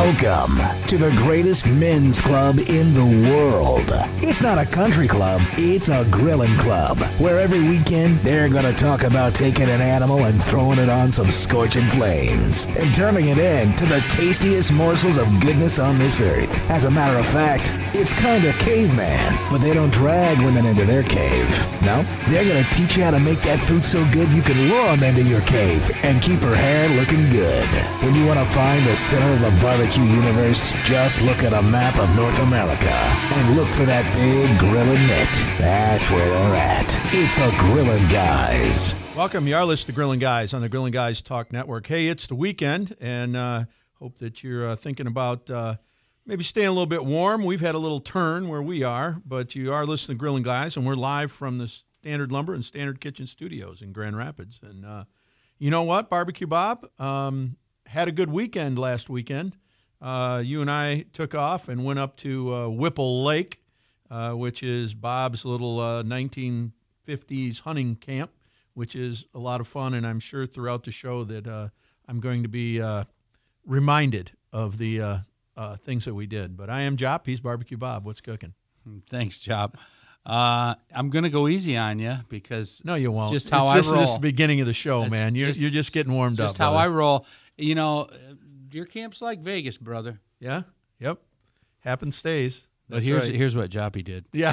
Welcome to the greatest men's club in the world. It's not a country club, it's a grilling club, where every weekend they're going to talk about taking an animal and throwing it on some scorching flames and turning it into the tastiest morsels of goodness on this earth. As a matter of fact, it's kind of caveman, but they don't drag women into their cave. No, they're going to teach you how to make that food so good you can lure them into your cave and keep her hair looking good. When you want to find the center of the barbecue universe, just look at a map of North America and look for that big grilling mitt. That's where they're at. It's the Grillin' Guys. Welcome. You are listening to Grillin' Guys on the Grillin' Guys Talk Network. Hey, it's the weekend, and hope that you're thinking about maybe staying a little bit warm. We've had a little turn where we are, but you are listening to Grillin' Guys, and we're live from the Standard Lumber and Standard Kitchen Studios in Grand Rapids. And you know what, Barbecue Bob? Had a good weekend last weekend. You and I took off and went up to Whipple Lake, which is Bob's little 1950s hunting camp, which is a lot of fun, and I'm sure throughout the show that I'm going to be reminded of the things that we did. But I am Jop. He's Barbecue Bob. What's cooking? Thanks, Jop. I'm going to go easy on you because no, you won't. Just how I roll. This is just the beginning of the show, man. You're just getting warmed up. Just how I roll. You know, your camp's like Vegas, brother. Yeah. Yep. Happens, stays. But here's what Joppy did. Yeah.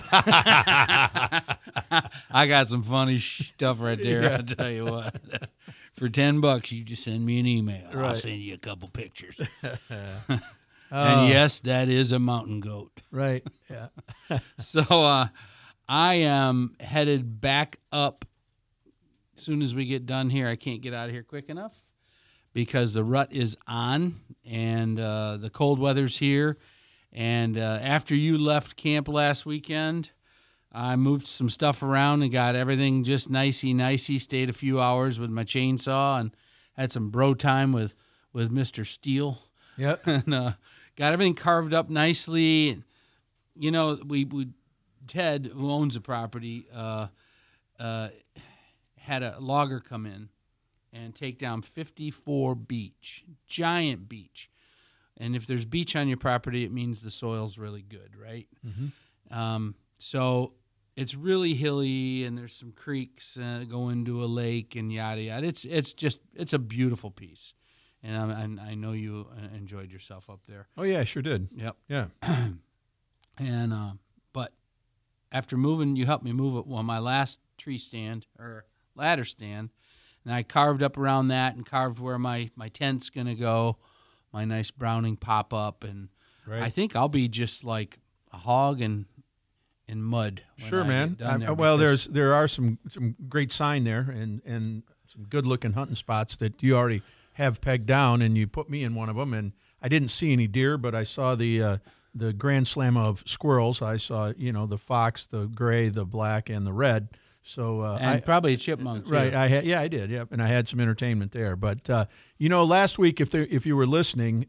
I got some funny stuff right there. Yeah. I'll tell you what. For $10, you just send me an email. Right. I'll send you a couple pictures. And yes, that is a mountain goat. Right. Yeah. So I am headed back up as soon as we get done here. I can't get out of here quick enough because the rut is on and the cold weather's here. And after you left camp last weekend, I moved some stuff around and got everything just nicey. Stayed a few hours with my chainsaw and had some bro time with Mr. Steele. Yep. And got everything carved up nicely. And, you know, we Ted, who owns the property, had a logger come in and take down 54 beech, giant beech. And if there's beech on your property, it means the soil's really good, right? Mm-hmm. So it's really hilly, and there's some creeks going to a lake and yada yada. It's a beautiful piece, and I know you enjoyed yourself up there. Oh yeah, I sure did. Yep. Yeah. And but after moving, you helped me move it. Well, my last tree stand or ladder stand, and I carved up around that and carved where my tent's gonna go. My nice Browning pop-up, and right. I think I'll be just like a hog in mud. Sure, man. There are some great sign there and some good-looking hunting spots that you already have pegged down, and you put me in one of them. And I didn't see any deer, but I saw the grand slam of squirrels. I saw, the fox, the gray, the black, and the red. So and probably a chipmunk too. Right? I did. Yep, and I had some entertainment there. But last week, if you were listening,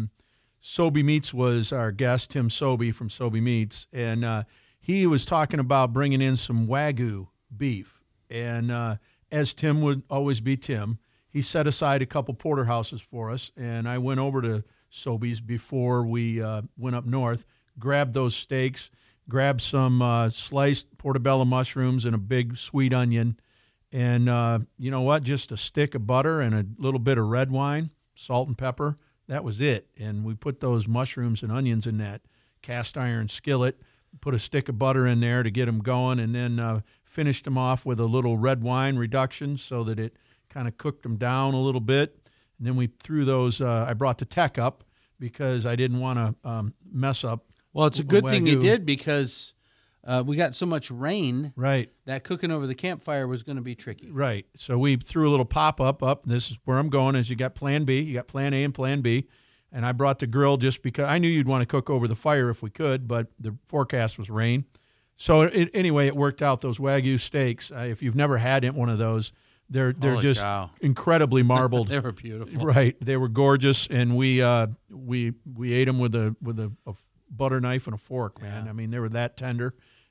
Sobey Meats was our guest, Tim Sobey from Sobey Meats, and he was talking about bringing in some Wagyu beef. And as Tim would always be Tim, he set aside a couple porterhouses for us, and I went over to Sobey's before we went up north, grabbed those steaks. Grab some sliced portobello mushrooms and a big sweet onion. And you know what? Just a stick of butter and a little bit of red wine, salt and pepper. That was it. And we put those mushrooms and onions in that cast iron skillet, put a stick of butter in there to get them going, and then finished them off with a little red wine reduction so that it kind of cooked them down a little bit. And then we threw those, I brought the tech up because I didn't want to mess up. Well, it's a good thing you did because we got so much rain. Right. That cooking over the campfire was going to be tricky. Right. So we threw a little pop-up up. This is where I'm going is you got Plan B, you got Plan A and Plan B. And I brought the grill just because I knew you'd want to cook over the fire if we could, but the forecast was rain. So anyway, it worked out. Those Wagyu steaks, if you've never had one of those, they're just incredibly marbled. They were beautiful. Right. They were gorgeous, and we ate them with a butter knife and a fork, man. Yeah. I mean, they were that tender.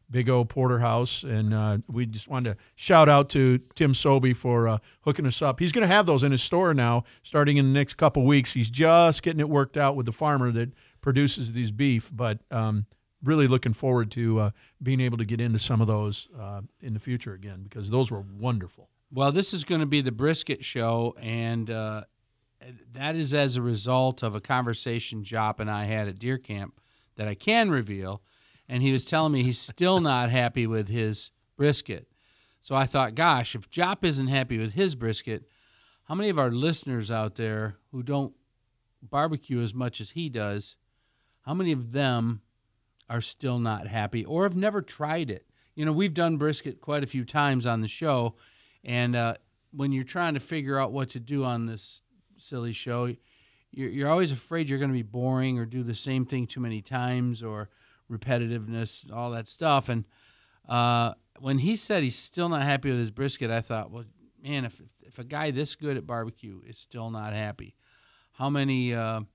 Big O Porterhouse, and we just wanted to shout out to Tim Sobey for hooking us up. He's going to have those in his store now, starting in the next couple weeks. He's just getting it worked out with the farmer that produces these beef, but really looking forward to being able to get into some of those in the future again, because those were wonderful. Well, this is going to be the brisket show, and that is as a result of a conversation Jop and I had at deer camp that I can reveal. And he was telling me he's still not happy with his brisket. So I thought, gosh, if Jop isn't happy with his brisket, how many of our listeners out there who don't barbecue as much as he does, how many of them are still not happy or have never tried it? You know, we've done brisket quite a few times on the show, and when you're trying to figure out what to do on this silly show, you're always afraid you're going to be boring or do the same thing too many times or repetitiveness, all that stuff. And when he said he's still not happy with his brisket, I thought, well, man, if a guy this good at barbecue is still not happy, how many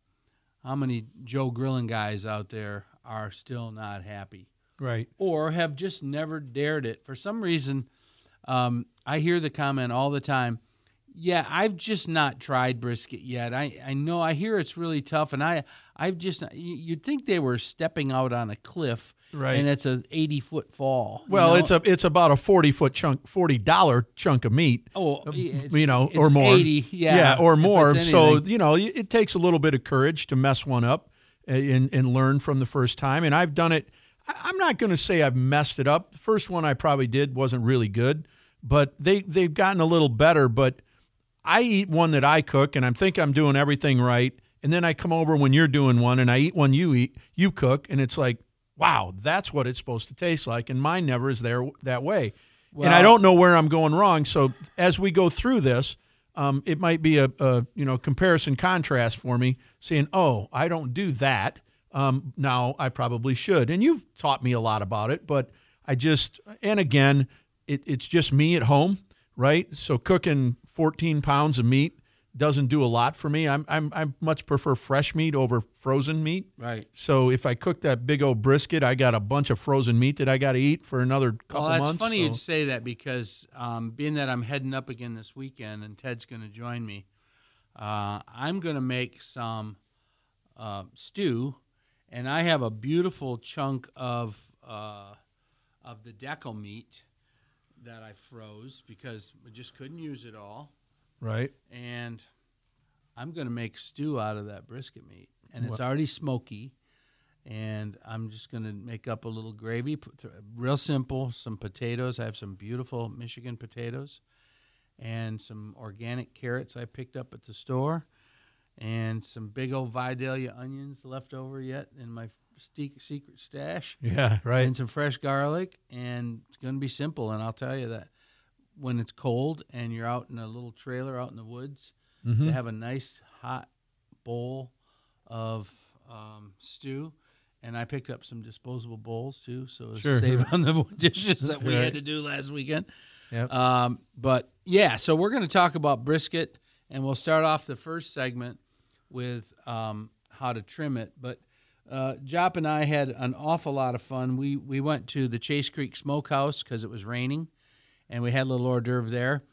Joe Grilling guys out there are still not happy? Right. Or have just never dared it. For some reason, I hear the comment all the time, yeah, I've just not tried brisket yet. I know, I hear it's really tough, and I've just, you'd think they were stepping out on a cliff, right? And it's an 80-foot fall. Well, it's about a $40 chunk of meat. Oh, it's or more. 80, yeah, or more. So anything. it takes a little bit of courage to mess one up and learn from the first time. And I've done it. I'm not going to say I've messed it up. The first one I probably did wasn't really good, but they've gotten a little better. But I eat one that I cook, and I think I'm doing everything right. And then I come over when you're doing one, and I eat one you cook, and it's like, wow, that's what it's supposed to taste like. And mine never is there that way. Well, and I don't know where I'm going wrong. So as we go through this, it might be a comparison contrast for me, saying, oh, I don't do that. Now I probably should. And you've taught me a lot about it, but and again, it's just me at home, right? So cooking 14 pounds of meat doesn't do a lot for me. I much prefer fresh meat over frozen meat. Right. So if I cook that big old brisket, I got a bunch of frozen meat that I got to eat for another couple months. Well, it's funny you'd say that, because being that I'm heading up again this weekend and Ted's going to join me, I'm going to make some stew, and I have a beautiful chunk of the decal meat that I froze because we just couldn't use it all. Right. And I'm going to make stew out of that brisket meat. And it's already smoky. And I'm just going to make up a little gravy, real simple, some potatoes. I have some beautiful Michigan potatoes and some organic carrots I picked up at the store and some big old Vidalia onions left over yet in my secret stash. Yeah, right. And some fresh garlic. And it's going to be simple. And I'll tell you that when it's cold and you're out in a little trailer out in the woods, to have a nice hot bowl of stew. And I picked up some disposable bowls too, so save on the dishes that we had to do last weekend. Yep. But yeah, so we're going to talk about brisket, and we'll start off the first segment with how to trim it. But Jop and I had an awful lot of fun. We went to the Chase Creek Smokehouse because it was raining, and we had a little hors d'oeuvre there,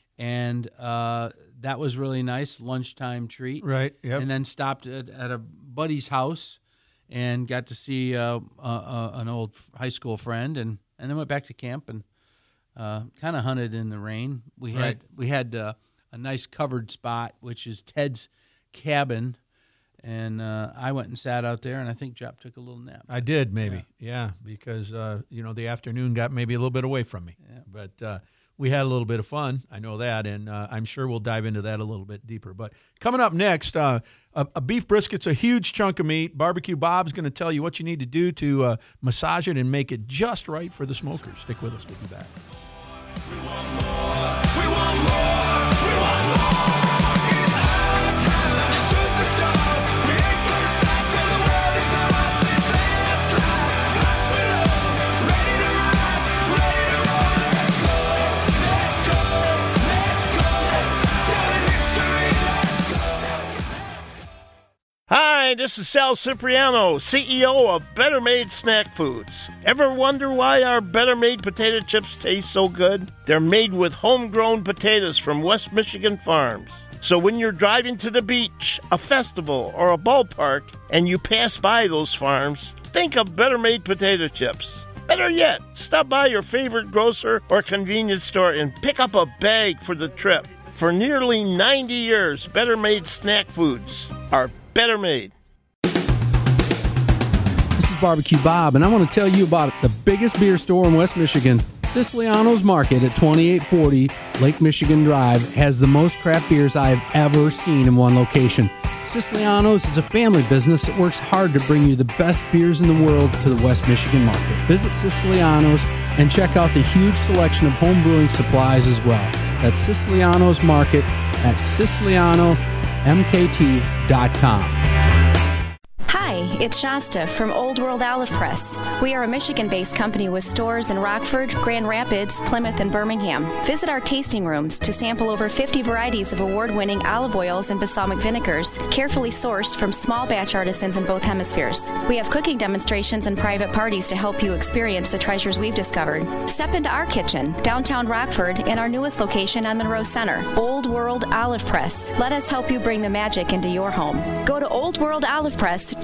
and that was really nice, lunchtime treat. Right. Yep. And then stopped at a buddy's house and got to see an old high school friend, and then went back to camp and kind of hunted in the rain. We had a nice covered spot, which is Ted's cabin, and I went and sat out there, and I think Jop took a little nap. I did, maybe, yeah because the afternoon got maybe a little bit away from me. Yeah. But we had a little bit of fun, I know that, and I'm sure we'll dive into that a little bit deeper. But coming up next, a beef brisket's a huge chunk of meat. Barbecue Bob's going to tell you what you need to do to massage it and make it just right for the smokers. Stick with us. We'll be back. We want more. We want more. We want more. It's our time to shoot the stars. We ain't gonna stop till the world is ours. It's landslide, blocks below, ready to rise, ready to roll. Let's go, let's go, telling history. Let's go. Hi, Hi, this is Sal Cipriano, CEO of Better Made Snack Foods. Ever wonder why our Better Made potato chips taste so good? They're made with homegrown potatoes from West Michigan farms. So when you're driving to the beach, a festival, or a ballpark, and you pass by those farms, think of Better Made potato chips. Better yet, stop by your favorite grocer or convenience store and pick up a bag for the trip. For nearly 90 years, Better Made snack foods are better made. This is Barbecue Bob, and I want to tell you about the biggest beer store in West Michigan. Siciliano's Market at 2840 Lake Michigan Drive has the most craft beers I've ever seen in one location. Siciliano's is a family business that works hard to bring you the best beers in the world to the West Michigan market. Visit Siciliano's and check out the huge selection of home brewing supplies as well. That's Siciliano's Market at SicilianoMKT.com. Hi, it's Shasta from Old World Olive Press. We are a Michigan-based company with stores in Rockford, Grand Rapids, Plymouth, and Birmingham. Visit our tasting rooms to sample over 50 varieties of award-winning olive oils and balsamic vinegars, carefully sourced from small batch artisans in both hemispheres. We have cooking demonstrations and private parties to help you experience the treasures we've discovered. Step into our kitchen, downtown Rockford, and our newest location on Monroe Center, Old World Olive Press. Let us help you bring the magic into your home. Go to oldworldolivepress.com.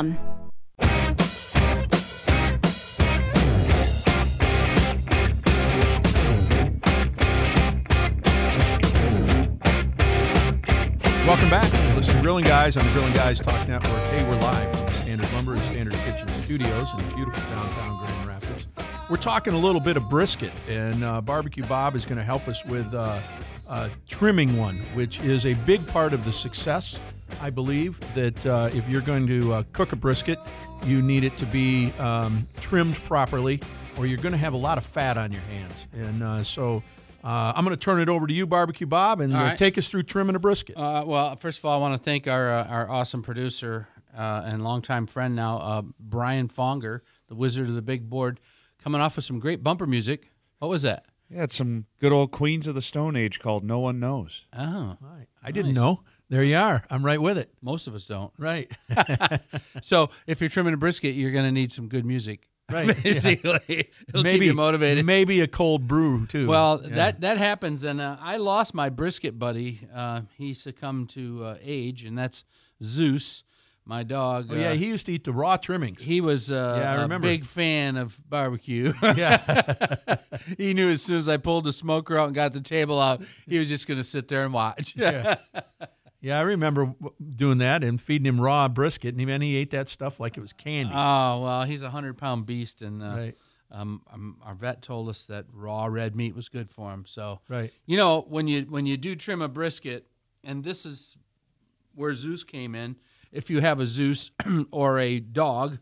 Welcome back. Listen to Grilling Guys on the Grilling Guys Talk Network. Hey, we're live from the Standard Lumber and Standard Kitchen Studios in beautiful downtown Grand Rapids. We're talking a little bit of brisket, and Barbecue Bob is going to help us with trimming one, which is a big part of the success. I believe that if you're going to cook a brisket, you need it to be trimmed properly, or you're going to have a lot of fat on your hands. And so I'm going to turn it over to you, Barbecue Bob, and take us through trimming a brisket. Well, first of all, I want to thank our awesome producer and longtime friend now, Brian Fonger, the Wizard of the Big Board, coming off with some great bumper music. What was that? Yeah, it's some good old Queens of the Stone Age called No One Knows. Oh, I didn't know. There you are. I'm right with it. Most of us don't. Right. So if you're trimming a brisket, you're going to need some good music. Right. Basically. It'll Maybe keep you motivated. Maybe a cold brew, too. Well, that happens, and I lost my brisket buddy. He succumbed to age, and that's Zeus, my dog. Oh, yeah, he used to eat the raw trimmings. He was a big fan of barbecue. Yeah. He knew as soon as I pulled the smoker out and got the table out, he was just going to sit there and watch. Yeah. Yeah, I remember doing that and feeding him raw brisket, and he ate that stuff like it was candy. Oh, well, he's a 100-pound beast, and Right. Our vet told us that raw red meat was good for him. So, Right. you know, when you do trim a brisket, and this is where Zeus came in, if you have a Zeus or a dog,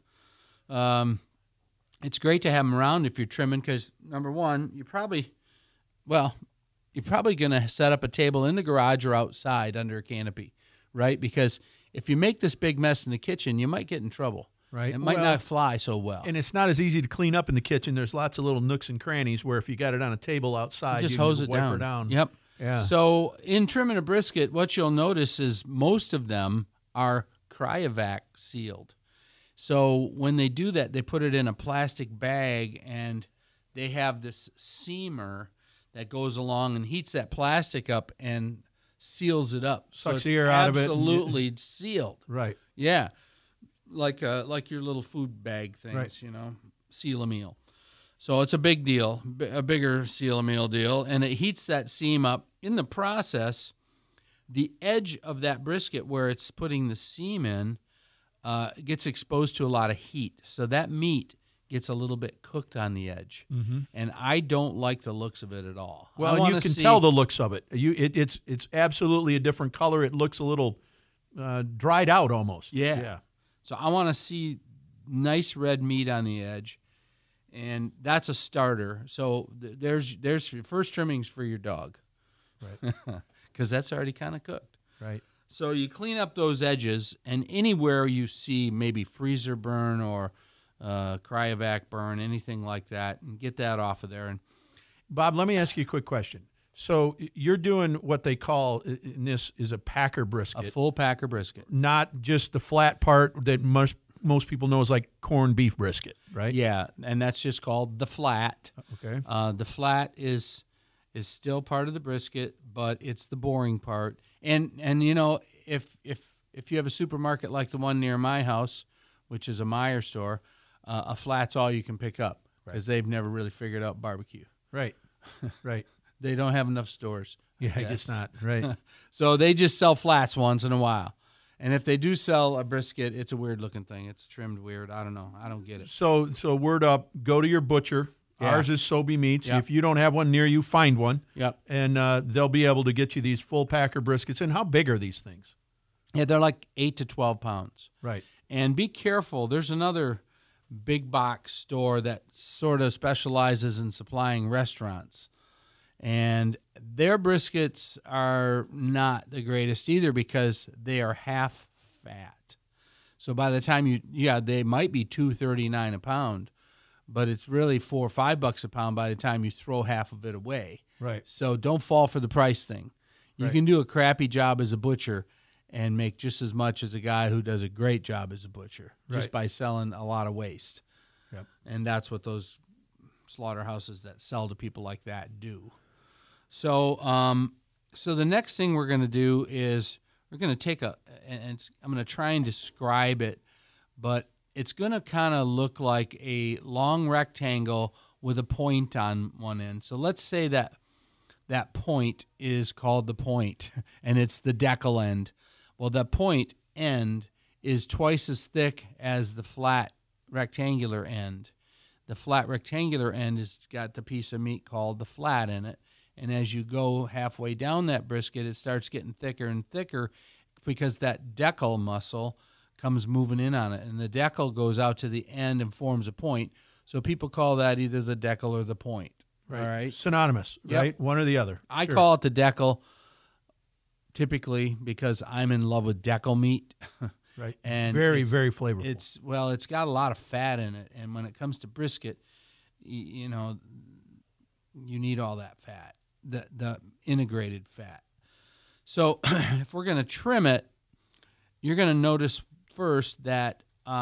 it's great to have them around if you're trimming because, number one, you're probably going to set up a table in the garage or outside under a canopy, right? Because if you make this big mess in the kitchen, you might get in trouble. Right. It might not fly so well. And it's not as easy to clean up in the kitchen. There's lots of little nooks and crannies where if you got it on a table outside, just you hose can it wipe down. her down. Yep. Yeah. So in trimming a brisket, what you'll notice is most of them are cryovac sealed. So when they do that, they put it in a plastic bag and they have this seamer that goes along and heats that plastic up and seals it up. Sucks so the air out of it. Absolutely sealed. Right. Yeah. Like your little food bag things, Right. seal a meal. So it's a big deal, a bigger seal a meal deal, and it heats that seam up. In the process, the edge of that brisket where it's putting the seam in gets exposed to a lot of heat. So that meat gets a little bit cooked on the edge, and I don't like the looks of it at all. Well, and you can tell the looks of it. It's absolutely a different color. It looks a little dried out almost. Yeah. So I want to see nice red meat on the edge, and that's a starter. So there's your first trimmings for your dog, Right. because that's already kind of cooked. Right. So you clean up those edges, and anywhere you see maybe freezer burn or cryovac burn, anything like that, and get that off of there. And Bob, let me ask you a quick question. So you're doing what they call, in this is a packer A brisket, full packer brisket. not just the flat part that most people know is like corned beef brisket, right? Yeah, and that's just called the flat. Okay. The flat is still part of the brisket, but it's the boring part. And you know, if you have a supermarket like the one near my house, which is a Meijer store, a flat's all you can pick up because they've never really figured out barbecue. Right. Right. They don't have enough stores. Yeah, I guess not. Right. So they just sell flats once in a while. And if they do sell a brisket, it's a weird looking thing. It's trimmed weird. I don't know. I don't get it. So word up, go to your butcher. Yeah. Ours is Sobey Meats. Yep. If you don't have one near you, find one. Yep. And they'll be able to get you these full packer briskets. And how big are these things? Yeah, they're like 8 to 12 pounds. Right. And be careful. There's another big box store that sort of specializes in supplying restaurants. And their briskets are not the greatest either because they are half fat. So by the time they might be $2.39 a pound, but it's really $4 or $5 a pound by the time you throw half of it away. Right. So don't fall for the price thing. You Right. can do a crappy job as a butcher and make just as much as a guy who does a great job as a butcher just Right. by selling a lot of waste. Yep. And that's what those slaughterhouses that sell to people like that do. So, so the next thing we're going to do is we're going to take I'm going to try and describe it, but it's going to kind of look like a long rectangle with a point on one end. So let's say that point is called the point, and it's the decal end. Well, the point end is twice as thick as the flat rectangular end. The flat rectangular end has got the piece of meat called the flat in it. And as you go halfway down that brisket, it starts getting thicker and thicker because that decal muscle comes moving in on it. And the decal goes out to the end and forms a point. So people call that either the decal or the point. Right. All right. Synonymous, Yep. right? One or the other. I Sure. call it the decal typically because I'm in love with decal meat. Right. And very, it's- very flavorful. It's got a lot of fat in it. And when it comes to brisket, you know, you need all that fat. The integrated fat. So if we're going to trim it, you're going to notice first that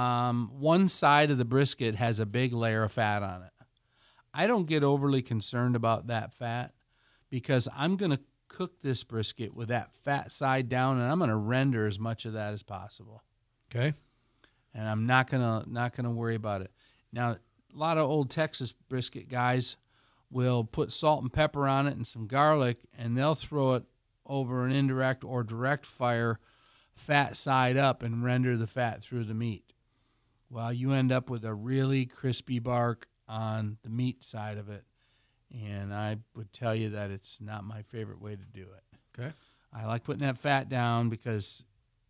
one side of the brisket has a big layer of fat on it. I don't get overly concerned about that fat because I'm going to cook this brisket with that fat side down, and I'm going to render as much of that as possible. Okay. And I'm not gonna worry about it. Now, a lot of old Texas brisket guys will put salt and pepper on it and some garlic, and they'll throw it over an indirect or direct fire, fat side up, and render the fat through the meat. Well, you end up with a really crispy bark on the meat side of it, and I would tell you that it's not my favorite way to do it. Okay. I like putting that fat down because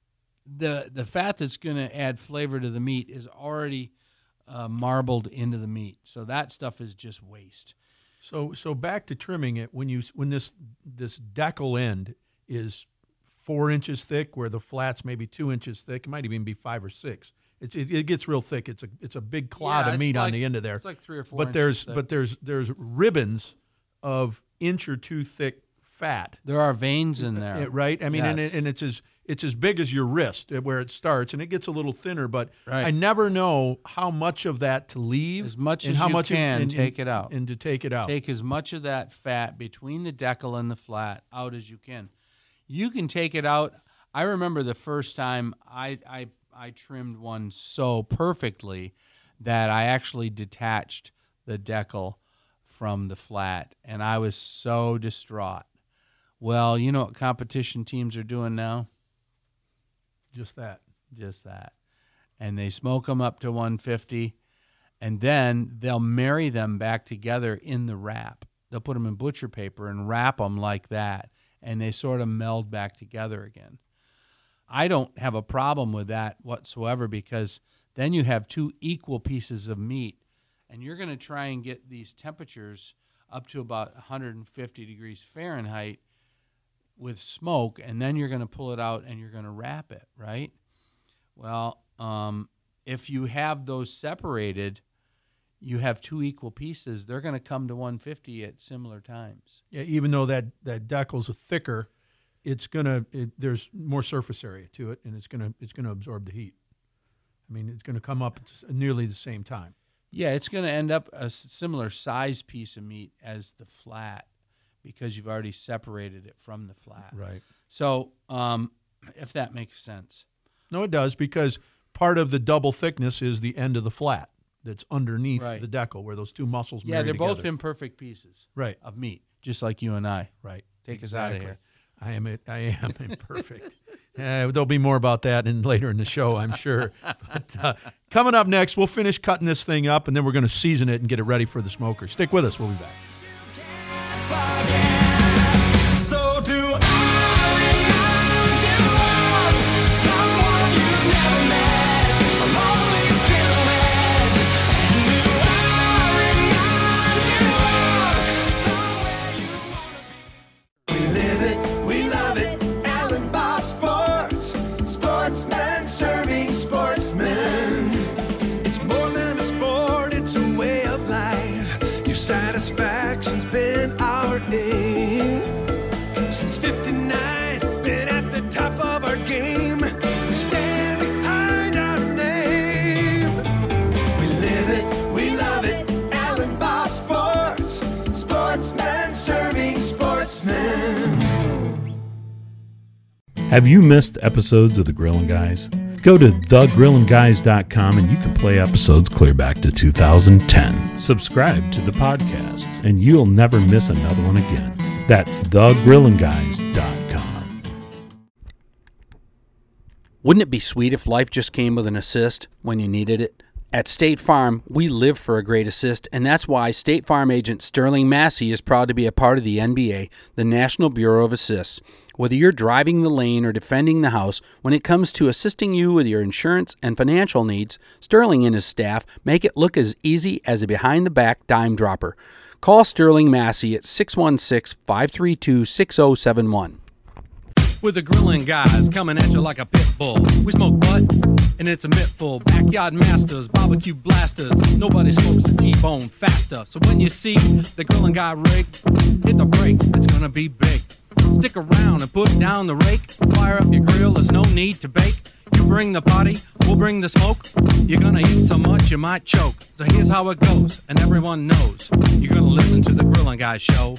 the fat that's going to add flavor to the meat is already marbled into the meat, so that stuff is just waste. So back to trimming it. When this decal end is 4 inches thick, where the flat's maybe 2 inches thick, it might even be 5 or 6. It gets real thick. It's a big clod of meat on the end of there. It's like 3 or 4 But inches thick. there's ribbons of inch or two thick fat. There are veins in there. Right? I mean, Yes. and it's as big as your wrist where it starts, and it gets a little thinner. But Right. I never know how much of that to leave, As much and as how you much can, take it out. and to take it out. Take as much of that fat between the decal and the flat out as you can. You can take it out. I remember the first time I trimmed one so perfectly that I actually detached the decal from the flat, and I was so distraught. Well, you know what competition teams are doing now? Just that. Just that. And they smoke them up to 150, and then they'll marry them back together in the wrap. They'll put them in butcher paper and wrap them like that, and they sort of meld back together again. I don't have a problem with that whatsoever because then you have two equal pieces of meat, and you're going to try and get these temperatures up to about 150 degrees Fahrenheit with smoke, and then you're going to pull it out and you're going to wrap it, right? Well, if you have those separated, you have two equal pieces, they're going to come to 150 at similar times. Yeah, even though that decal's thicker, there's more surface area to it, and it's gonna absorb the heat. I mean, it's going to come up at nearly the same time. Yeah, it's going to end up a similar size piece of meat as the flat because you've already separated it from the flat. Right. So, if that makes sense. No, it does, because part of the double thickness is the end of the flat that's underneath Right. the decal where those two muscles Yeah, marry they're together. both imperfect pieces Right. of meat, just like you and I. Right. Take us out of here. I am imperfect. There'll be more about that later in the show, I'm sure. But coming up next, we'll finish cutting this thing up, and then we're going to season it and get it ready for the smoker. Stick with us. We'll be back. So do I remind you of someone you never met, a lonely silhouette. And do I remind you of somewhere you want to be? We live it, we love it, Alan Bob Sports. Sportsman serving sportsmen. It's more than a sport, it's a way of life. Your satisfaction's been our aim. Since 59, been at the top of our game. We stand behind our name. We live it, we love it, Alan Bob Sports. Sportsman serving sportsmen. Have you missed episodes of The Grillin' Guys? Go to thegrillinguys.com and you can play episodes clear back to 2010. Subscribe to the podcast and you'll never miss another one again. That's thegrillinguys.com. Wouldn't it be sweet if life just came with an assist when you needed it? At State Farm, we live for a great assist, and that's why State Farm agent Sterling Massey is proud to be a part of the NBA, the National Bureau of Assists. Whether you're driving the lane or defending the house, when it comes to assisting you with your insurance and financial needs, Sterling and his staff make it look as easy as a behind-the-back dime dropper. Call Sterling Massey at 616-532-6071. With the Grillin' Guys coming at you like a pit bull. We smoke butt, and it's a mittful. Backyard masters, barbecue blasters. Nobody smokes a T-bone faster. So when you see the Grillin' Guy rig, hit the brakes, it's gonna be big. Stick around and put down the rake. Fire up your grill, there's no need to bake. You bring the party, we'll bring the smoke. You're gonna eat so much you might choke. So here's how it goes, and everyone knows. You're gonna listen to the Grillin' Guys show.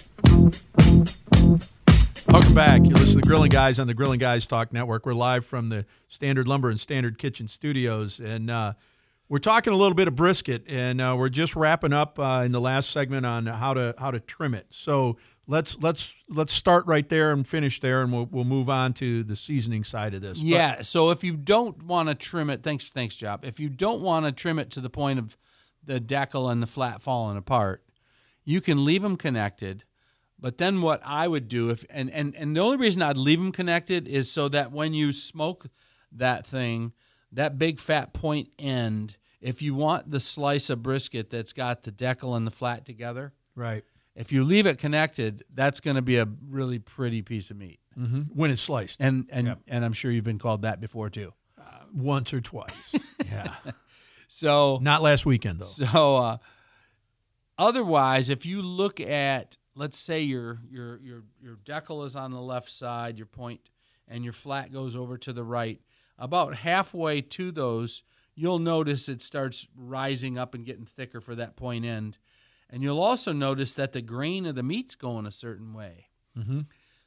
Welcome back. You listen to the Grilling Guys on the Grilling Guys Talk Network. We're live from the Standard Lumber and Standard Kitchen studios, and we're talking a little bit of brisket, and we're just wrapping up in the last segment on how to trim it. So let's start right there and finish there, and we'll move on to the seasoning side of this. Yeah, so if you don't want to trim it, thanks, Job. If you don't want to trim it to the point of the decal and the flat falling apart, you can leave them connected. But then what I would do, and the only reason I'd leave them connected is so that when you smoke that thing, that big fat point end, if you want the slice of brisket that's got the decal and the flat together, right. If you leave it connected, that's going to be a really pretty piece of meat. Mm-hmm. When it's sliced. And I'm sure you've been called that before too. Once or twice. Yeah. So not last weekend though. So otherwise, if you look at, let's say your decal is on the left side, your point, and your flat goes over to the right. About halfway to those, you'll notice it starts rising up and getting thicker for that point end. And you'll also notice that the grain of the meat's going a certain way. Mm-hmm.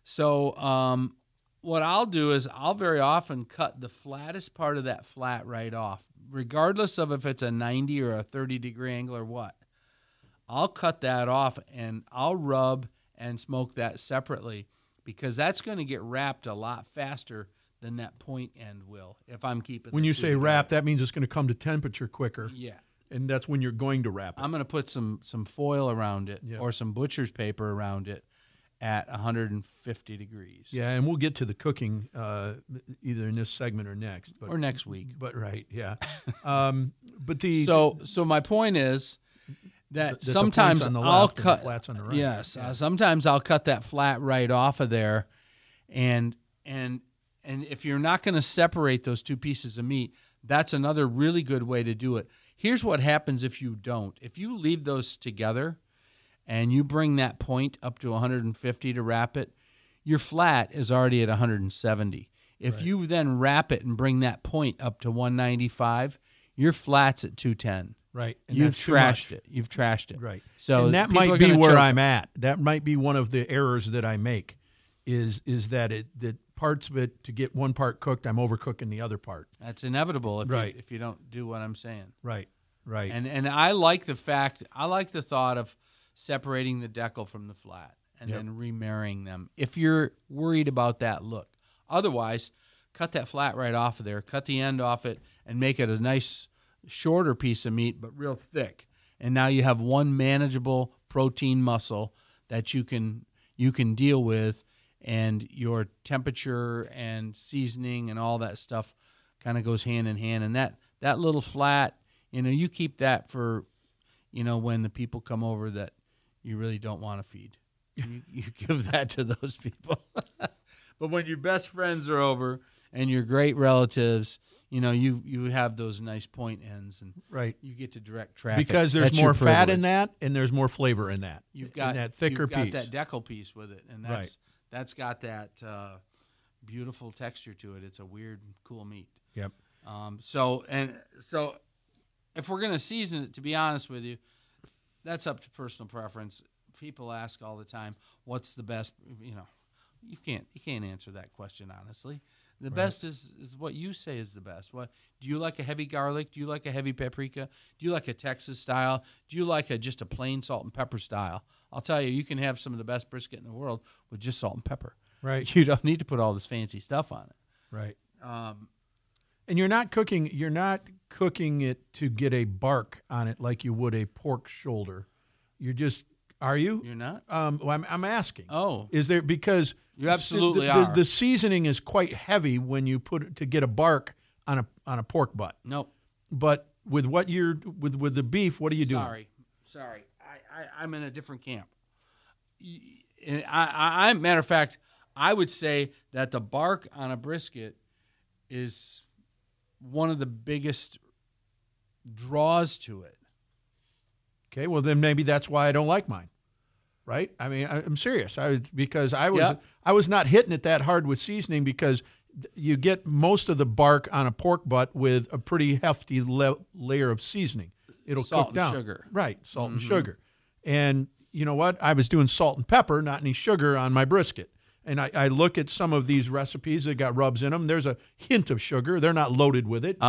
So what I'll do is I'll very often cut the flattest part of that flat right off, regardless of if it's a 90 or a 30-degree angle or what. I'll cut that off, and I'll rub and smoke that separately because that's going to get wrapped a lot faster than that point end will if I'm keeping When the you two say together. wrap, that means it's going to come to temperature quicker. Yeah. And that's when you're going to wrap it. I'm going to put some foil around it Yeah. or some butcher's paper around it at 150 degrees. Yeah, and we'll get to the cooking either in this segment or next. But, Or next week. But right, yeah. But the So my point is that the sometimes point's on the I'll left and the cut flat's on the right. Yes, Yeah. sometimes I'll cut that flat right off of there, and if you're not going to separate those two pieces of meat, that's another really good way to do it. Here's what happens if you don't. If you leave those together and you bring that point up to 150 to wrap it, your flat is already at 170. If you then wrap it and bring that point up to 195, your flat's at 210. Right. And You've that's too trashed much. it. You've trashed it. Right. So and that people are might be gonna where choke. I'm at. That might be one of the errors that I make is that that parts of it, to get one part cooked, I'm overcooking the other part. That's inevitable Right. if you don't do what I'm saying. Right. Right. And I like the thought of separating the decal from the flat and then remarrying them. If you're worried about that look. Otherwise, cut that flat right off of there, cut the end off it, and make it a nice shorter piece of meat, but real thick. And now you have one manageable protein muscle that you can deal with, and your temperature and seasoning and all that stuff kind of goes hand in hand. And that little flat, you keep that for, when the people come over that you really don't want to feed. You give that to those people. But when your best friends are over and your great relatives, you have those nice point ends, and you get to direct traffic. Because there's That's more your fat in privilege. that, and there's more flavor in that. You've got in that thicker you've got piece. that decal piece with it, and that's got that beautiful texture to it. It's a weird, cool meat. Yep. So if we're gonna season it, to be honest with you, that's up to personal preference. People ask all the time, "What's the best?" You can't answer that question honestly. The best is what you say is the best. What do you like? A heavy garlic? Do you like a heavy paprika? Do you like a Texas style? Do you like just a plain salt and pepper style? I'll tell you, you can have some of the best brisket in the world with just salt and pepper. Right. You don't need to put all this fancy stuff on it. Right. And you're not cooking it to get a bark on it like you would a pork shoulder. Are you? You're not? Well, I'm asking. Oh. Is there, because You absolutely the, are. The seasoning is quite heavy when you put it to get a bark on a pork butt. Nope. But with what you're with the beef, what are you doing? Sorry. I'm in a different camp. I matter of fact, I would say that the bark on a brisket is one of the biggest draws to it. Okay, well then maybe that's why I don't like mine. Right? I mean, I'm serious. I was not hitting it that hard with seasoning because you get most of the bark on a pork butt with a pretty hefty layer of seasoning. It'll Salt cook down. and sugar. Right, salt and sugar. And you know what? I was doing salt and pepper, not any sugar on my brisket. And I look at some of these recipes that got rubs in them. There's a hint of sugar. They're not loaded with it.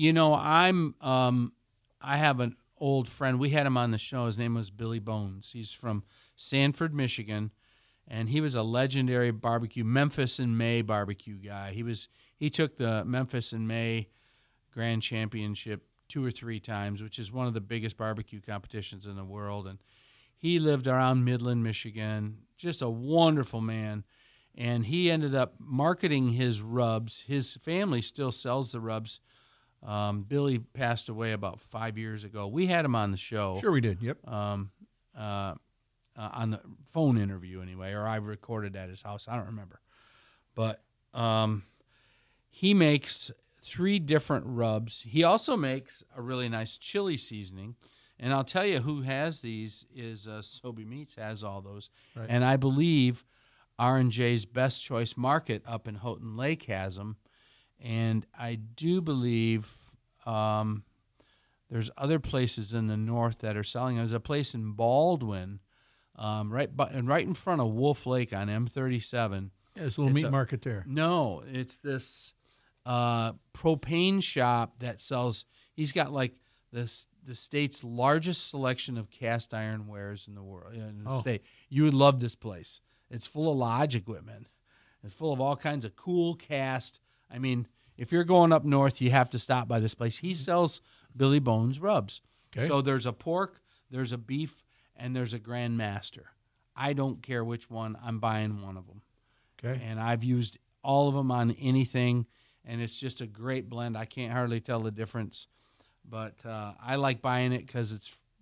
I have an old friend. We had him on the show. His name was Billy Bones. He's from Sanford, Michigan, and he was a legendary Memphis in May barbecue guy. He took the Memphis in May Grand Championship 2 or 3 times, which is one of the biggest barbecue competitions in the world. And he lived around Midland, Michigan. Just a wonderful man. And he ended up marketing his rubs. His family still sells the rubs. Billy passed away about 5 years ago. We had him on the show. Sure we did, yep. On the phone interview anyway, or I recorded at his house. I don't remember. But he makes 3 different rubs. He also makes a really nice chili seasoning. And I'll tell you who has these is Sobe Meats has all those. Right. And I believe R&J's Best Choice Market up in Houghton Lake has them. And I do believe there's other places in the north that are selling them. There's a place in Baldwin, right in front of Wolf Lake on M37. Yeah, there's a little meat market there. No, it's this propane shop that sells. He's got like the state's largest selection of cast iron wares in the world. In the state, you would love this place. It's full of lodge equipment. It's full of all kinds of cool cast. I mean, if you're going up north, you have to stop by this place. He sells Billy Bones rubs. Okay. So there's a pork, there's a beef, and there's a Grandmaster. I don't care which one. I'm buying one of them. Okay. And I've used all of them on anything, and it's just a great blend. I can't hardly tell the difference, but I like buying it because it's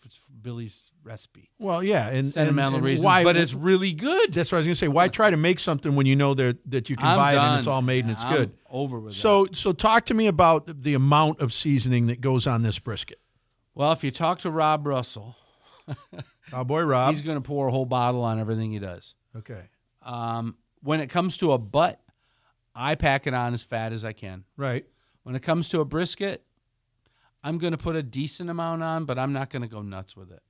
It's Billy's recipe. Well, yeah, and Sentimental and reasons, why, but it's really good. That's what I was going to say. Why try to make something when you know that you can buy it and it's all made and it's good? Over with So that. so talk to me about the amount of seasoning that goes on this brisket. Well, if you talk to Rob Russell, Cowboy Rob. he's going to pour a whole bottle on everything he does. Okay. When it comes to a butt, I pack it on as fat as I can. Right. When it comes to a brisket, I'm going to put a decent amount on, but I'm not going to go nuts with it.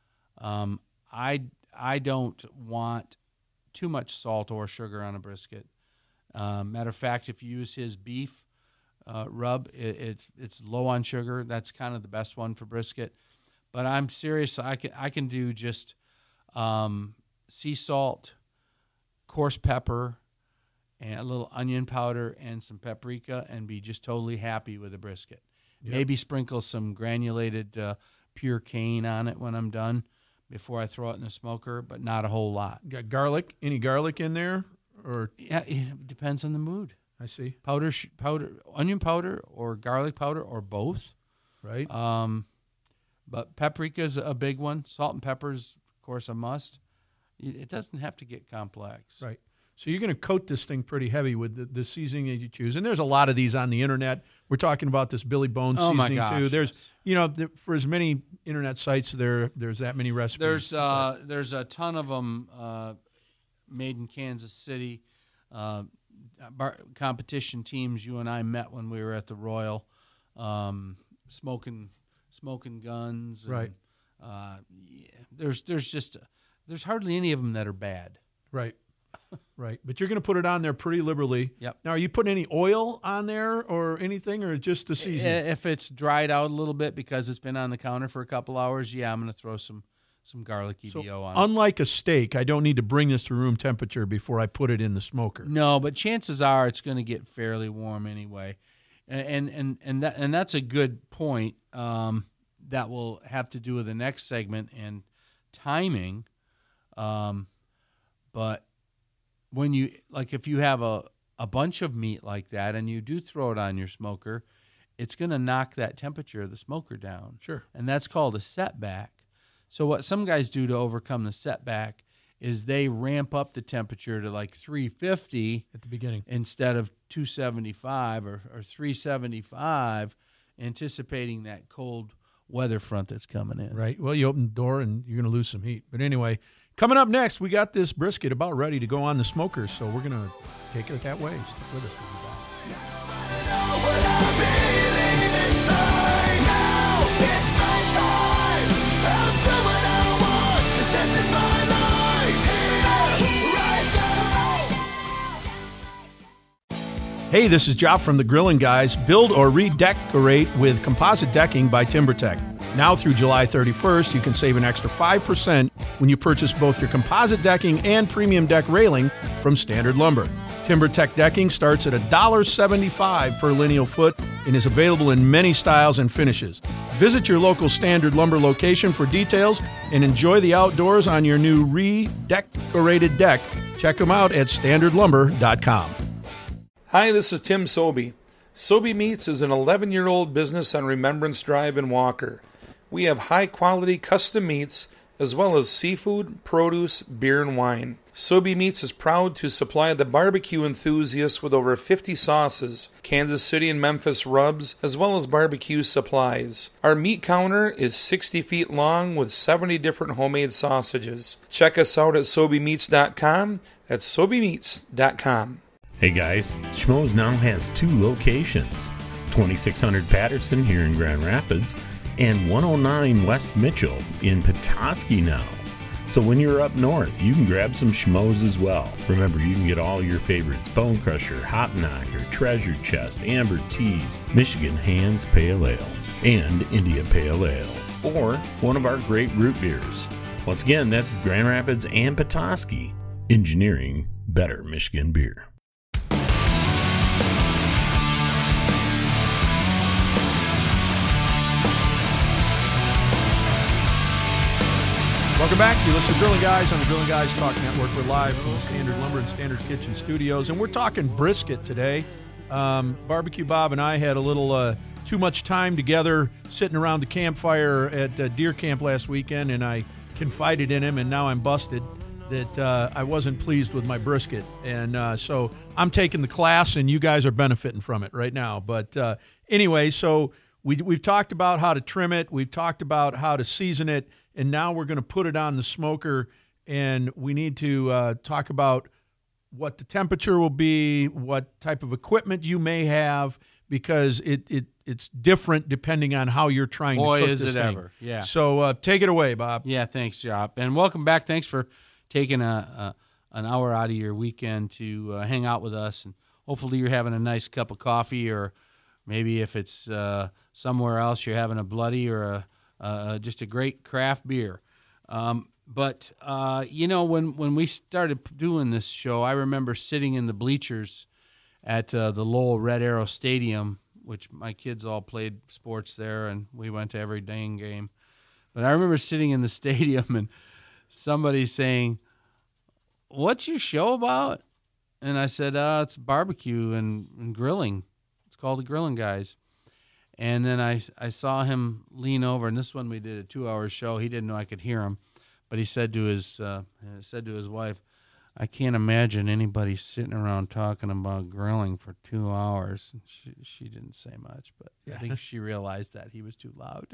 I don't want too much salt or sugar on a brisket. Matter of fact, if you use his beef rub, it's low on sugar. That's kind of the best one for brisket. But I'm serious. I can do just sea salt, coarse pepper, and a little onion powder and some paprika, and be just totally happy with a brisket. Yep. Maybe sprinkle some granulated pure cane on it when I'm done before I throw it in the smoker, but not a whole lot. Got garlic? Any garlic in there? Or yeah, it depends on the mood. I see. Powder, onion powder or garlic powder or both. Right. But paprika is a big one. Salt and pepper is, of course, a must. It doesn't have to get complex. Right. So you're going to coat this thing pretty heavy with the seasoning that you choose. And there's a lot of these on the internet. We're talking about this Billy Bones seasoning too. There's, for as many internet sites, there's that many recipes. There's a ton of them made in Kansas City. Competition teams you and I met when we were at the Royal, smoking guns. Right. There's hardly any of them that are bad. Right. Right. But you're going to put it on there pretty liberally. Yep. Now, are you putting any oil on there or anything, or just the seasoning? If it's dried out a little bit because it's been on the counter for a couple hours, I'm going to throw some garlic EBO on it. Unlike a steak, I don't need to bring this to room temperature before I put it in the smoker. No, but chances are it's going to get fairly warm anyway. And that's a good point that will have to do with the next segment and timing. But when if you have a bunch of meat like that and you do throw it on your smoker, it's going to knock that temperature of the smoker down. Sure. And that's called a setback. So what some guys do to overcome the setback is they ramp up the temperature to like 350 at the beginning instead of 275 or 375, anticipating that cold weather front that's coming in. Right. Well, you open the door and you're going to lose some heat. But anyway, coming up next, we got this brisket about ready to go on the smoker, so we're going to take it that way. Stick with us. We'll be back. Hey, this is Job from the Grillin' Guys. Build or redecorate with composite decking by TimberTech. Now through July 31st, you can save an extra 5% when you purchase both your composite decking and premium deck railing from Standard Lumber. TimberTech decking starts at $1.75 per lineal foot and is available in many styles and finishes. Visit your local Standard Lumber location for details and enjoy the outdoors on your new redecorated deck. Check them out at standardlumber.com. Hi, this is Tim Sobey. Sobey Meats is an 11-year-old business on Remembrance Drive in Walker. We have high-quality custom meats as well as seafood, produce, beer, and wine. Sobey Meats is proud to supply the barbecue enthusiasts with over 50 sauces, Kansas City and Memphis rubs, as well as barbecue supplies. Our meat counter is 60 feet long with 70 different homemade sausages. Check us out at SobeyMeats.com. That's SobeyMeats.com. Hey guys, Schmoes now has 2 locations, 2600 Patterson here in Grand Rapids and 109 West Mitchell in Petoskey now. So when you're up north, you can grab some Schmoes as well. Remember, you can get all your favorites: Bone Crusher, Hop Knocker, Treasure Chest, Amber Teas, Michigan Hands Pale Ale, and India Pale Ale, or one of our great root beers. Once again, that's Grand Rapids and Petoskey, engineering better Michigan beer. Welcome back. You listen to Grillin' Guys on the Grillin' Guys Talk Network. We're live from the Standard Lumber and Standard Kitchen studios, and we're talking brisket today. Barbecue Bob and I had a little too much time together sitting around the campfire at deer camp last weekend, and I confided in him, and now I'm busted that I wasn't pleased with my brisket. And so I'm taking the class, and you guys are benefiting from it right now. But anyway, so we've talked about how to trim it. We've talked about how to season it, and now we're going to put it on the smoker, and we need to talk about what the temperature will be, what type of equipment you may have, because it's different depending on how you're trying to cook is this it thing. ever. Yeah. So take it away, Bob. Yeah, thanks, Job. And welcome back. Thanks for taking an hour out of your weekend to hang out with us. And hopefully you're having a nice cup of coffee, or maybe if it's somewhere else, you're having a bloody or just a great craft beer. But when we started doing this show, I remember sitting in the bleachers at the Lowell Red Arrow Stadium, which my kids all played sports there, and we went to every dang game. But I remember sitting in the stadium and somebody saying, "What's your show about?" And I said, "It's barbecue and grilling. It's called the Grilling Guys." And then I saw him lean over, and this one we did a 2-hour show. He didn't know I could hear him, but he said to his wife, "I can't imagine anybody sitting around talking about grilling for 2 hours." And she didn't say much, but I think she realized that he was too loud.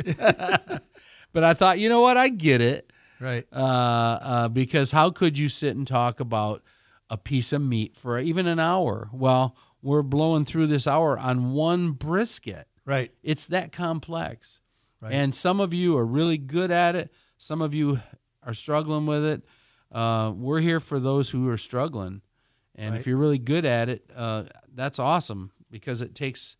But I thought, you know what? I get it. Right. Because how could you sit and talk about a piece of meat for even an hour? Well, we're blowing through this hour on one brisket. Right. It's that complex. Right. And some of you are really good at it. Some of you are struggling with it. We're here for those who are struggling. And if you're really good at it, that's awesome, because it takes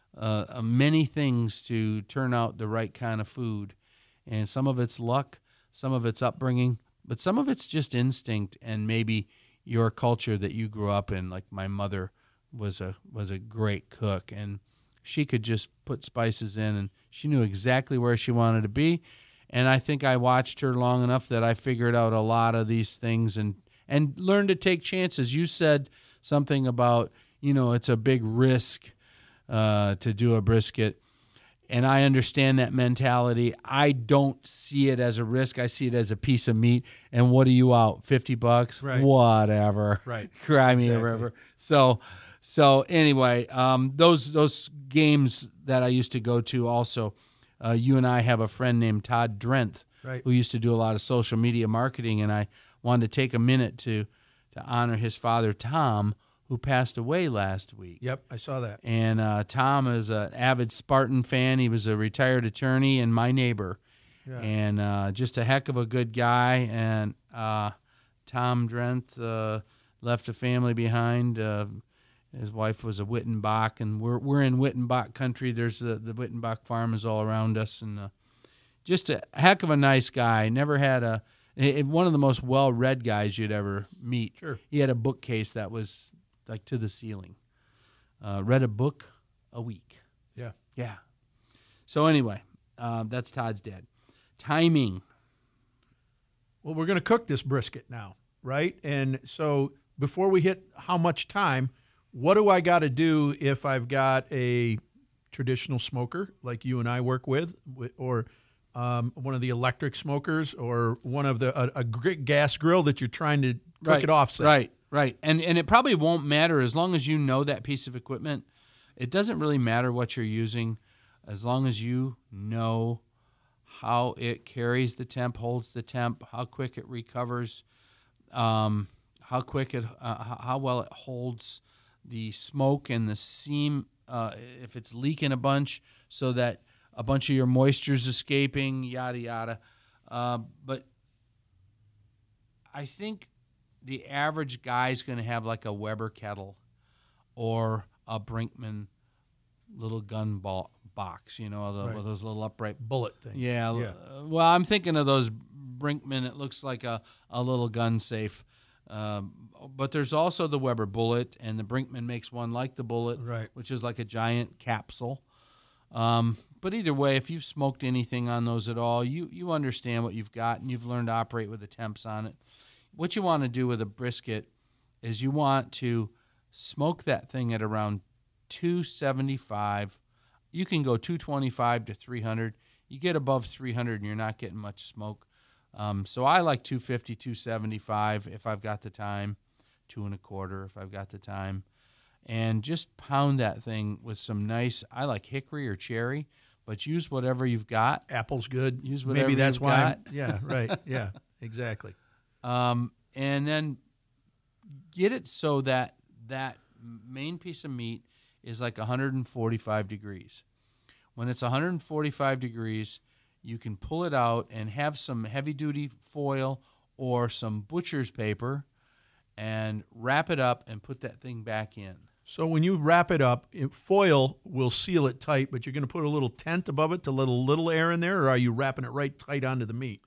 many things to turn out the right kind of food. And some of it's luck, some of it's upbringing, but some of it's just instinct and maybe your culture that you grew up in. Like my mother was a great cook, and she could just put spices in, and she knew exactly where she wanted to be. And I think I watched her long enough that I figured out a lot of these things and learned to take chances. You said something about, it's a big risk to do a brisket. And I understand that mentality. I don't see it as a risk. I see it as a piece of meat. And what are you out? $50? Right. Whatever. Right. Cry me a river. So anyway, those games that I used to go to also, you and I have a friend named Todd Drenth, right, who used to do a lot of social media marketing, and I wanted to take a minute to honor his father, Tom, who passed away last week. Yep, I saw that. And Tom is an avid Spartan fan. He was a retired attorney and my neighbor. Yeah. And just a heck of a good guy. And Tom Drenth left a family behind. His wife was a Wittenbach, and we're in Wittenbach country. There's the Wittenbach farm is all around us, and just a heck of a nice guy. Never had one of the most well-read guys you'd ever meet. Sure. He had a bookcase that was like to the ceiling. Read a book a week. Yeah. Yeah. So anyway, that's Todd's dad. Timing. Well, we're going to cook this brisket now, right? And so before we hit how much time, what do I got to do if I've got a traditional smoker like you and I work with, or one of the electric smokers, or one of a gas grill that you're trying to cook it offset? Right. And it probably won't matter as long as you know that piece of equipment. It doesn't really matter what you're using as long as you know how it carries the temp, holds the temp, how quick it recovers, how well it holds the smoke and the seam, if it's leaking a bunch, so that a bunch of your moisture's escaping, yada, yada. But I think the average guy's going to have like a Weber kettle or a Brinkman little gun box, those little upright bullet things. Yeah. Well, I'm thinking of those Brinkman. It looks like a little gun safe. But there's also the Weber Bullet, and the Brinkman makes one like the Bullet, right, which is like a giant capsule. But either way, if you've smoked anything on those at all, you understand what you've got, and you've learned to operate with the temps on it. What you want to do with a brisket is you want to smoke that thing at around 275. You can go 225 to 300. You get above 300 and you're not getting much smoke. So I like 250, 275 if I've got the time, 2 1/4 if I've got the time. And just pound that thing with some nice, I like hickory or cherry, but use whatever you've got. Apple's good. Use whatever Maybe that's you've why. got. Yeah, right. Yeah, exactly. And then get it so that that main piece of meat is like 145 degrees. When it's 145 degrees, you can pull it out and have some heavy-duty foil or some butcher's paper and wrap it up and put that thing back in. So when you wrap it up, foil will seal it tight, but you're going to put a little tent above it to let a little air in there, or are you wrapping it right tight onto the meat?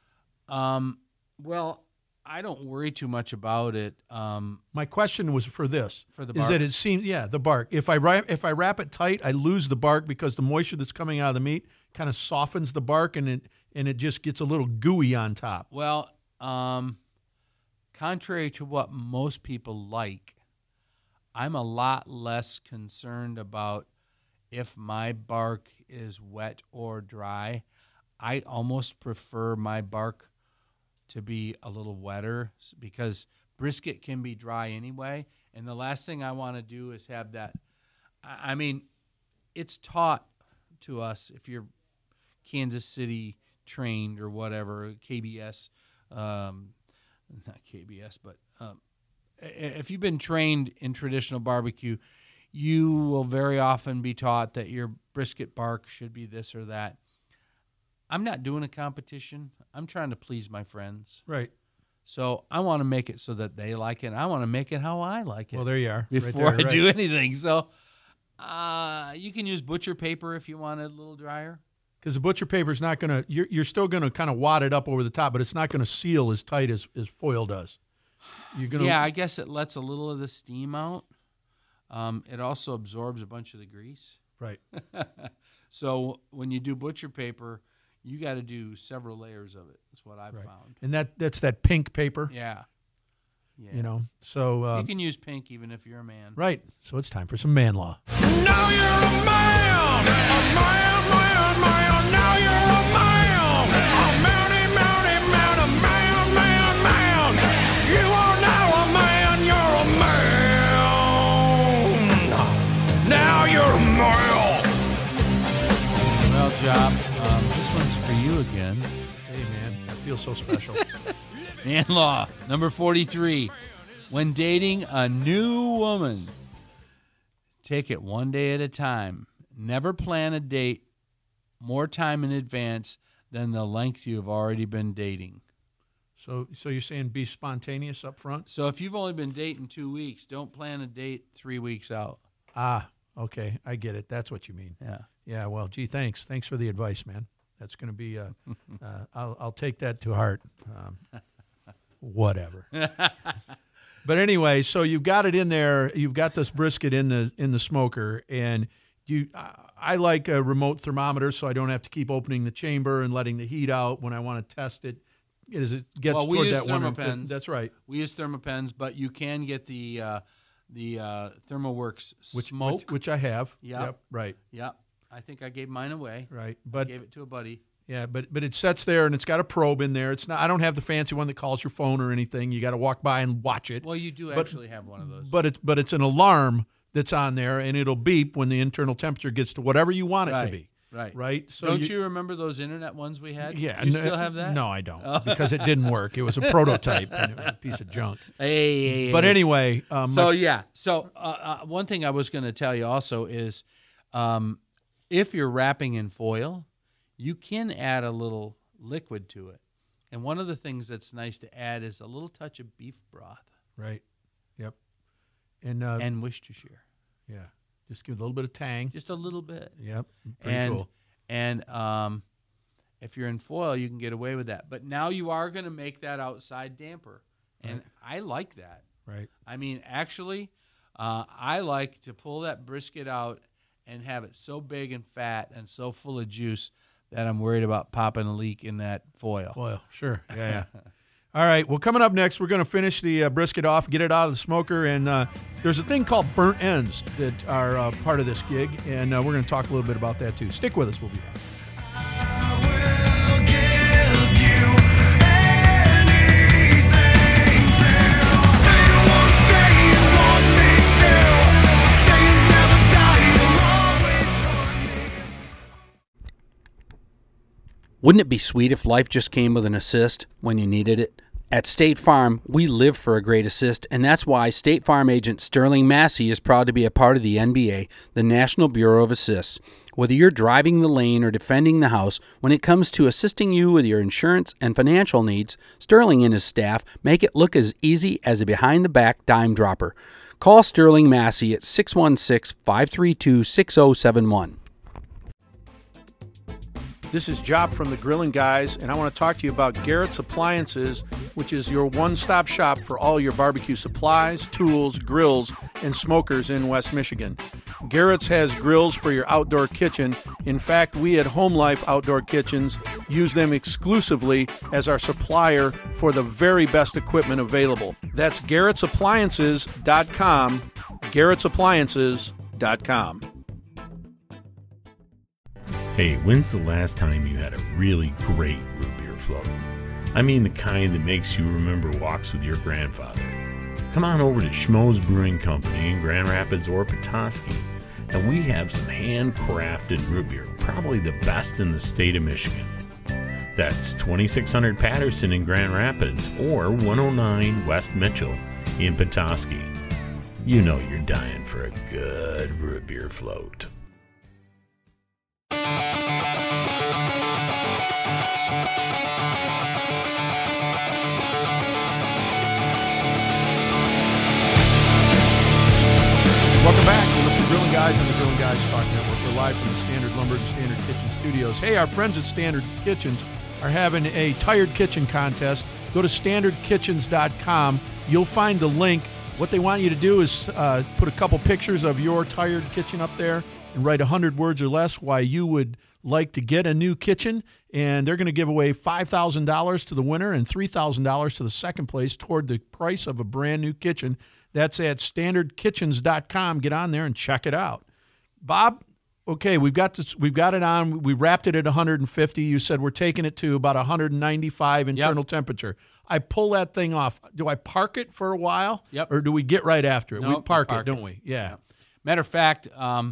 Well, I don't worry too much about it. My question was for this. For the Is bark? that it seems, the bark. If I wrap it tight, I lose the bark because the moisture that's coming out of the meat kind of softens the bark and it just gets a little gooey on top. Well, contrary to what most people like, I'm a lot less concerned about if my bark is wet or dry. I almost prefer my bark to be a little wetter because brisket can be dry anyway. And the last thing I want to do is have that. I mean, it's taught to us if you're Kansas City trained or whatever, KBS, not KBS, but if you've been trained in traditional barbecue, you will very often be taught that your brisket bark should be this or that. I'm not doing a competition. I'm trying to please my friends. Right. So I want to make it so that they like it. I want to make it how I like it. Well, there you are. Before right there, I do anything. So you can use butcher paper if you want it a little drier. Because the butcher paper is not going to, you're still going to kind of wad it up over the top, but it's not going to seal as tight as foil does. You're gonna, Yeah, I guess it lets a little of the steam out. It also absorbs a bunch of the grease. Right. So when you do butcher paper, you got to do several layers of it. That's what I've Right. found. And that's that pink paper. Yeah. You know, so. You can use pink even if you're a man. Right. So it's time for some man law. Now you're a man, now you're a man, man. You are now a man, you're a man. Now you're a man. Well, Job, this one's for you again. Hey, man, that feels so special. Man law, number 43. When dating a new woman, take it one day at a time. Never plan a date more time in advance than the length you have already been dating. So you're saying be spontaneous up front? So if you've only been dating 2 weeks, don't plan a date 3 weeks out. Ah, okay. I get it. That's what you mean. Yeah. Yeah, well, gee, thanks. Thanks for the advice, man. That's going to be, I'll take that to heart. Whatever. But anyway, so you've got it in there. You've got this brisket in the smoker, and I like a remote thermometer, so I don't have to keep opening the chamber and letting the heat out when I want to test it. As it gets Well, we toward use that 150. Thermopens. That's right. We use Thermopens, but you can get the ThermoWorks smoke. Which I have. Yep. Right. Yep. I think I gave mine away. Right. I But gave it to a buddy. yeah, but it sets there and it's got a probe in there. It's not. I don't have the fancy one that calls your phone or anything. You got to walk by and watch it. Well, you do But- actually have one of those. But it's an alarm that's on there, and it'll beep when the internal temperature gets to whatever you want it to Right. be. Right. Right. So Don't you remember those internet ones we had? Yeah. You still have that? No, I don't, because it didn't work. It was a prototype, and it was a piece of junk. Hey. But anyway, So one thing I was going to tell you also is, if you're wrapping in foil, you can add a little liquid to it, and one of the things that's nice to add is a little touch of beef broth right. Yep. And Worcestershire, yeah, just give it a little bit of tang. just a little bit. Yep. Pretty and cool. and if you're in foil, you can get away with that. But now you are going to make that outside damper, and I like that. Right. I mean, actually, I like to pull that brisket out and have it so big and fat and so full of juice that I'm worried about popping a leak in that foil. Foil. Sure. Yeah. Yeah. All right. Well, coming up next, we're going to finish the brisket off, get it out of the smoker, and there's a thing called burnt ends that are part of this gig, and we're going to talk a little bit about that too. Stick with us. We'll be back. Wouldn't it be sweet if life just came with an assist when you needed it? At State Farm, we live for a great assist, and that's why State Farm agent Sterling Massey is proud to be a part of the NBA, the National Bureau of Assists. Whether you're driving the lane or defending the house, when it comes to assisting you with your insurance and financial needs, Sterling and his staff make it look as easy as a behind-the-back dime dropper. Call Sterling Massey at 616-532-6071. This is Job from the Grillin' Guys, and I want to talk to you about Garrett's Appliances, which is your one-stop shop for all your barbecue supplies, tools, grills, and smokers in West Michigan. Garrett's has grills for your outdoor kitchen. In fact, we at Home Life Outdoor Kitchens use them exclusively as our supplier for the very best equipment available. That's Garrett'sAppliances.com, Garrett'sAppliances.com. Hey, when's the last time you had a really great root beer float? I mean the kind that makes you remember walks with your grandfather. Come on over to Schmoes Brewing Company in Grand Rapids or Petoskey, and we have some handcrafted root beer, probably the best in the state of Michigan. That's 2600 Patterson in Grand Rapids or 109 West Mitchell in Petoskey. You know you're dying for a good root beer float. Welcome back. We're listening to Grillin' Guys on the Grillin' Guys Talk Network. We're live from the Standard Lumber and Standard Kitchen Studios. Hey, our friends at Standard Kitchens are having a Tired Kitchen contest. Go to standardkitchens.com. You'll find the link. What they want you to do is put a couple pictures of your tired kitchen up there and write 100 words or less why you would like to get a new kitchen. And they're going to give away $5,000 to the winner and $3,000 to the second place toward the price of a brand new kitchen. That's at standardkitchens.com. Get on there and check it out. Bob, okay, we've got it on. We wrapped it at 150. You said we're taking it to about 195 internal temperature. I pull that thing off. Do I park it for a while? Yep. Or do we get right after it? No, we park it, don't we? Yeah. Yep. Matter of fact,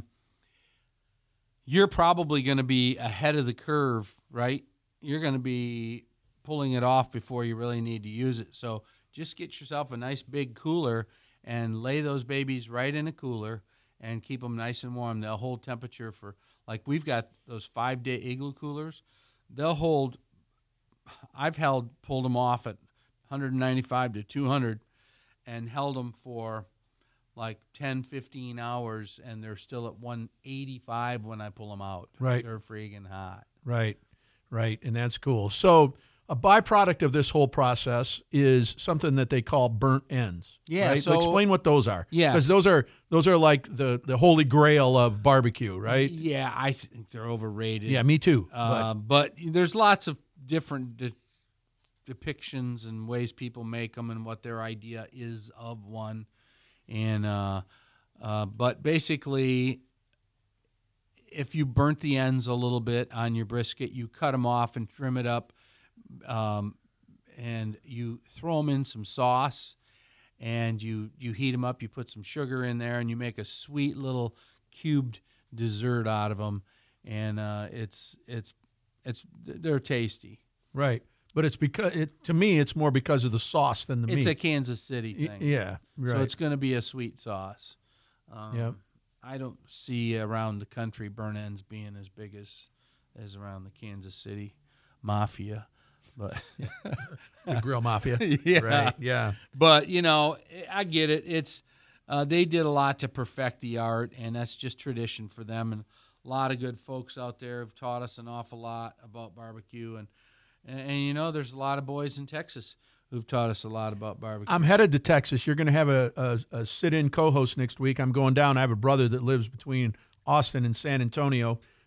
you're probably going to be ahead of the curve, right? You're going to be pulling it off before you really need to use it. So just get yourself a nice big cooler and lay those babies right in a cooler and keep them nice and warm. They'll hold temperature for, like we've got those 5-day igloo coolers. They'll hold, pulled them off at 195 to 200 and held them for like 10, 15 hours, and they're still at 185 when I pull them out. Right. They're freaking hot. Right, and that's cool. So a byproduct of this whole process is something that they call burnt ends. Yeah. Right? So explain what those are. Yeah. Because those are like the holy grail of barbecue, right? Yeah, I think they're overrated. Yeah, me too. But there's lots of different depictions and ways people make them and what their idea is of one. And but basically, if you burnt the ends a little bit on your brisket, you cut them off and trim it up. And you throw them in some sauce, and you heat them up. You put some sugar in there, and you make a sweet little cubed dessert out of them. And they're tasty. Right, but it's because to me it's more because of the sauce than the meat. It's a Kansas City thing. Yeah, right. So it's going to be a sweet sauce. Yep. I don't see around the country burnt ends being as big as around the Kansas City mafia. But the grill mafia. Yeah. Right. Yeah. But, I get it. It's they did a lot to perfect the art, and that's just tradition for them. And a lot of good folks out there have taught us an awful lot about barbecue. And there's a lot of boys in Texas who've taught us a lot about barbecue. I'm headed to Texas. You're going to have a sit-in co-host next week. I'm going down. I have a brother that lives between Austin and San Antonio.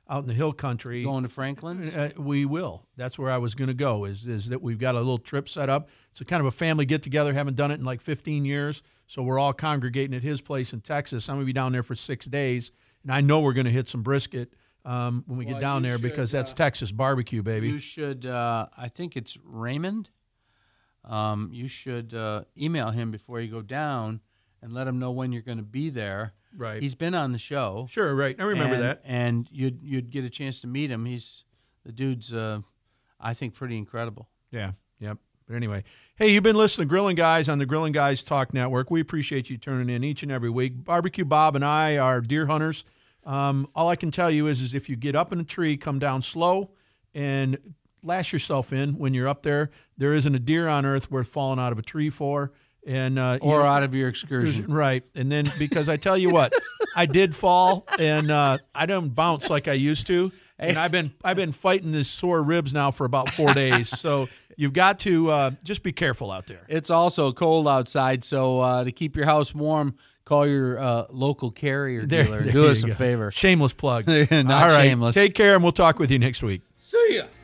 out in the hill country. Going to Franklin's? We will. That's where I was going to go, is that we've got a little trip set up. It's a kind of a family get-together. Haven't done it in like 15 years, so we're all congregating at his place in Texas. I'm going to be down there for 6 days, and I know we're going to hit some brisket when we get down there because that's Texas barbecue, baby. You should, I think it's Raymond. You should email him before you go down and let him know when you're going to be there. Right. He's been on the show. Sure, right. I remember that. And you'd get a chance to meet him. The dude's, I think, pretty incredible. Yeah, yep. But anyway, hey, you've been listening to Grilling Guys on the Grilling Guys Talk Network. We appreciate you tuning in each and every week. Barbecue Bob and I are deer hunters. All I can tell you is if you get up in a tree, come down slow and lash yourself in when you're up there. There isn't a deer on earth worth falling out of a tree for. And or out of your excursion. Right. And then because I tell you what, I did fall and I don't bounce like I used to. And I've been fighting this sore ribs now for about 4 days. So you've got to just be careful out there. It's also cold outside, so to keep your house warm, call your local carrier dealer. Do us a favor. Shameless plug. Not All right. shameless. Take care, and we'll talk with you next week. See ya.